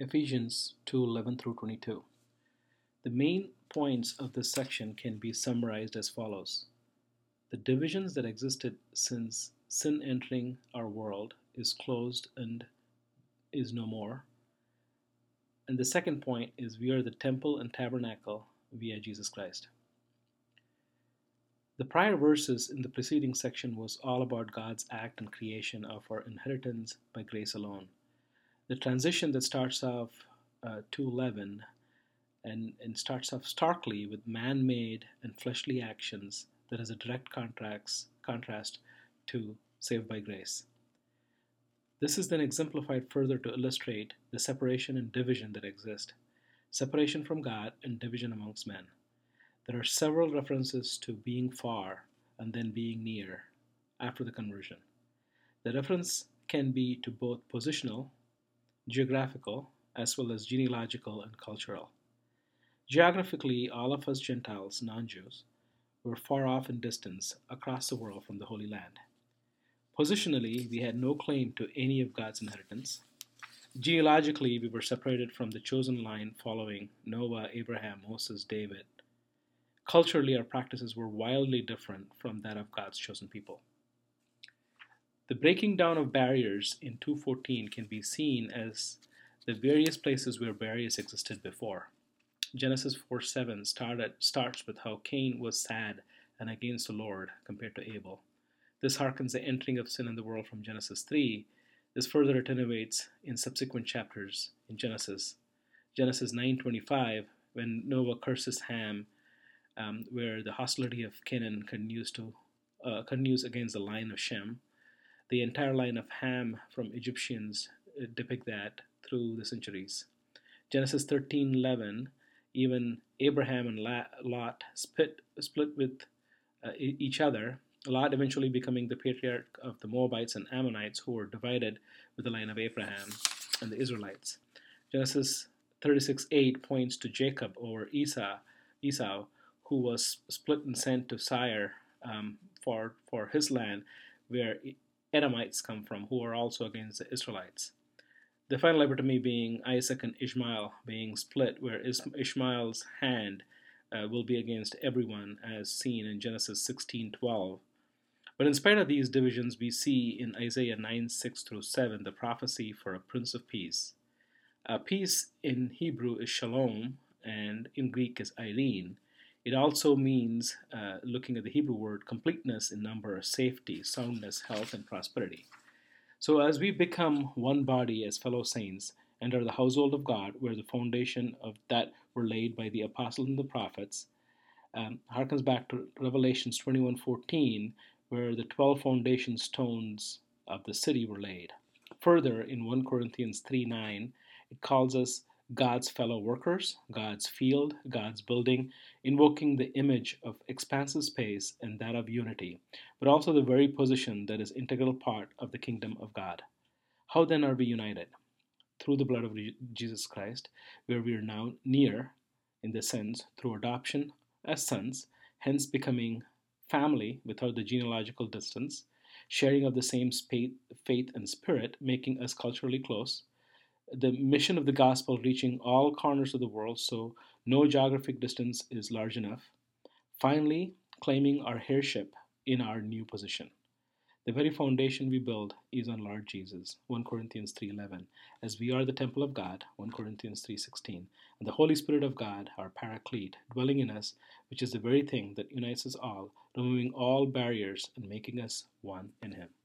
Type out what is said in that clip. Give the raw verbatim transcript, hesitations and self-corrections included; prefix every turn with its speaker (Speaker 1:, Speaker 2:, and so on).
Speaker 1: Ephesians two eleven through twenty-two. The main points of this section can be summarized as follows. The divisions that existed since sin entering our world is closed and is no more. And the second point is we are the temple and tabernacle via Jesus Christ. The prior verses in the preceding section was all about God's act and creation of our inheritance by grace alone. The transition that starts off uh, two eleven and, and starts off starkly with man-made and fleshly actions that is a direct contrast, contrast to saved by grace. This is then exemplified further to illustrate the separation and division that exist, separation from God and division amongst men. There are several references to being far and then being near after the conversion. The reference can be to both positional, geographical, as well as genealogical and cultural. Geographically, all of us Gentiles, non-Jews, were far off in distance across the world from the Holy Land. Positionally, we had no claim to any of God's inheritance. Genealogically, we were separated from the chosen line following Noah, Abraham, Moses, David. Culturally, our practices were wildly different from that of God's chosen people. The breaking down of barriers in two fourteen can be seen as the various places where barriers existed before. Genesis four seven started, starts with how Cain was sad and against the Lord compared to Abel. This harkens the entering of sin in the world from Genesis three. This further attenuates in subsequent chapters in Genesis. Genesis nine twenty-five, when Noah curses Ham, um, where the hostility of Canaan continues, to, uh, continues against the line of Shem. The entire line of Ham from Egyptians uh, depict that through the centuries. Genesis thirteen eleven, even Abraham and Lot split, split with uh, each other, Lot eventually becoming the patriarch of the Moabites and Ammonites, who were divided with the line of Abraham and the Israelites. Genesis thirty-six eight points to Jacob over Esau, Esau who was split and sent to Seir um, for, for his land, where Edomites come from, who are also against the Israelites. The final epitome being Isaac and Ishmael being split, where Ishmael's hand uh, will be against everyone, as seen in Genesis sixteen twelve. But in spite of these divisions, we see in Isaiah nine six through seven the prophecy for a Prince of Peace. Uh, peace in Hebrew is shalom, and in Greek is eirene. It also means, uh, looking at the Hebrew word, completeness in number, safety, soundness, health, and prosperity. So as we become one body as fellow saints and are the household of God, where the foundation of that were laid by the apostles and the prophets, um, harkens back to Revelations twenty-one fourteen, where the twelve foundation stones of the city were laid. Further, in First Corinthians three nine, it calls us God's fellow workers, God's field, God's building, invoking the image of expansive space and that of unity, but also the very position that is integral part of the kingdom of God. How then are we united? Through the blood of Jesus Christ, where we are now near, in this sense, through adoption as sons, hence becoming family without the genealogical distance, sharing of the same faith and spirit, making us culturally close, the mission of the gospel reaching all corners of the world, so no geographic distance is large enough. Finally, claiming our heirship in our new position. The very foundation we build is on Lord Jesus, First Corinthians three eleven, as we are the temple of God, First Corinthians three sixteen, and the Holy Spirit of God, our paraclete, dwelling in us, which is the very thing that unites us all, removing all barriers and making us one in Him.